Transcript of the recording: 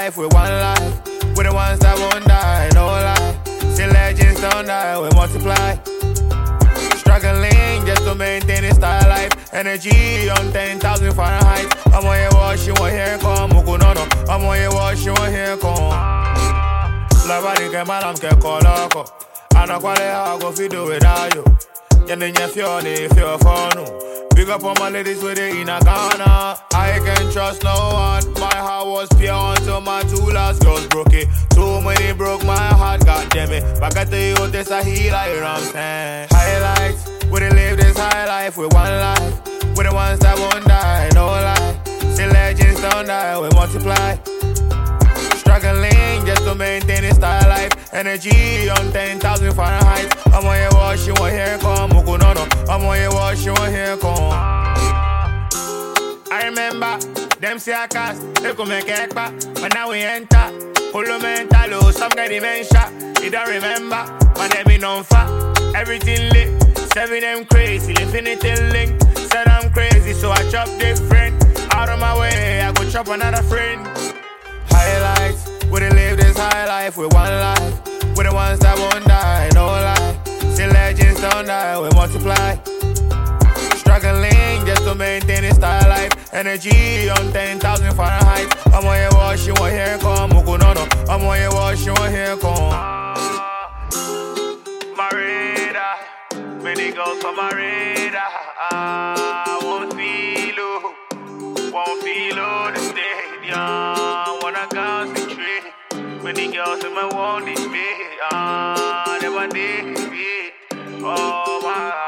life with one life. We're the ones that won't die, no lie. See legends don't die, we multiply. Struggling just to maintain this style life. Energy on 10,000 Fahrenheit. I'm on your watch, you won't hear come. Muku no no. I'm on your watch, you won't hear come. La body que malam que coloco. I know qual é how I go fi do without you. You need your fioni, feel for no. Big up on my ladies with it in a Ghana. I can trust no one. My heart was pure until my two last girls broke it. Too many broke my heart, god damn it. Back at the youth, this a healer, you know what I'm saying? Highlights, we done live this high life with one life. We're the ones that won't die, no lie. See legends don't die, we multiply. Struggling just to maintain this style life. Energy on 10,000 Fahrenheit. I'm on your watch, you won't hear come. Muku no no. I'm on your watch, you won't hear come. I remember them say I cast, they come make it back. But now we enter. Polo mental, some guy dementia. You don't remember, but they be non fat. Everything lit, 7 them crazy, infinity link. Said I'm crazy, so I chop different. Out of my way, I go chop another friend. Highlights, we done live this high life with one life. We're the ones that won't die, no lie. See legends don't die, we multiply. Struggling just to maintain this style life. Energy on 10,000 Fahrenheit. I'm on your watch, you won't hear come. Muku no no. I'm on your watch, you won't hear come. My radar, many girls on my radar. Won't feel the stadium. Wanna concentrate. Many girls in my want this bed. Never did it. Oh my.